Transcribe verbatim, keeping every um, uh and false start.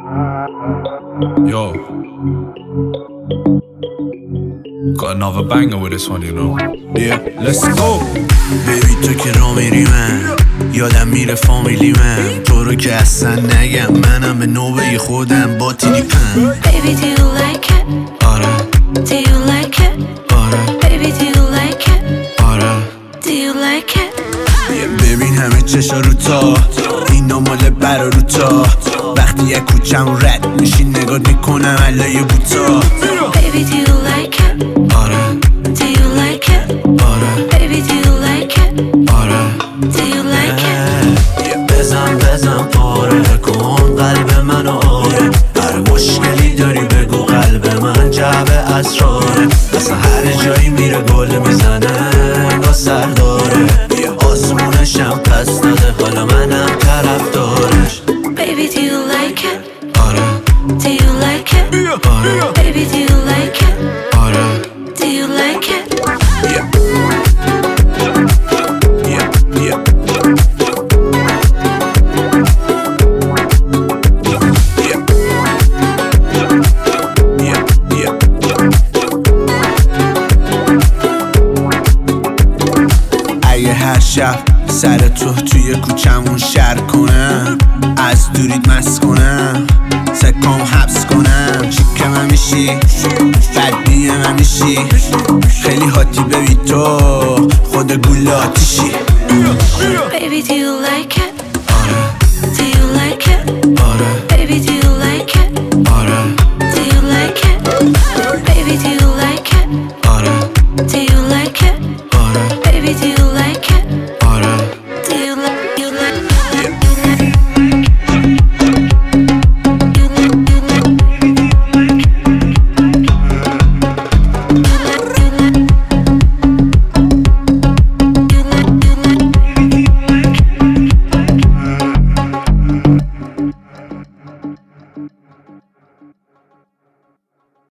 Yo, got another banger with this one, you know. Yeah, let's go. بیبی تو که را میری من یادم میره فامیلی من تو رو که اصلا نگم منم به نوبه خودم با تیلیپم. Baby do you like it? آره Do you like it? آره Baby do you like it? آره Do you like it? ببین همه چشا رو تا اینا مال برا رو تا وقتی یک کوچم رد میشی نگاه میکنم علای بوتا. Baby do you like it? آره Do you like it? آره Baby do you like it? آره Do you like it? بزن بزن پاره کن قلب منو آره هر مشکلی داری بگو قلب من جعبه اسراره اصلا هر جایی میره گل میزنه انگاه سر داره آسمونشم پس داده حالا منم طرف دارش. Baby do you like it? آره Do you like it? آره Baby do you like it? آره Do you like it? Yeah. Yeah, yeah. Yeah, yeah. اگه هر شب سر تو توی کوچمون شر کنم از دورید مست کنم سکام حبس کنم چیک من میشی بدبی من میشی خیلی حاتی ببی تو خود گول آتیشی. Baby do you like it?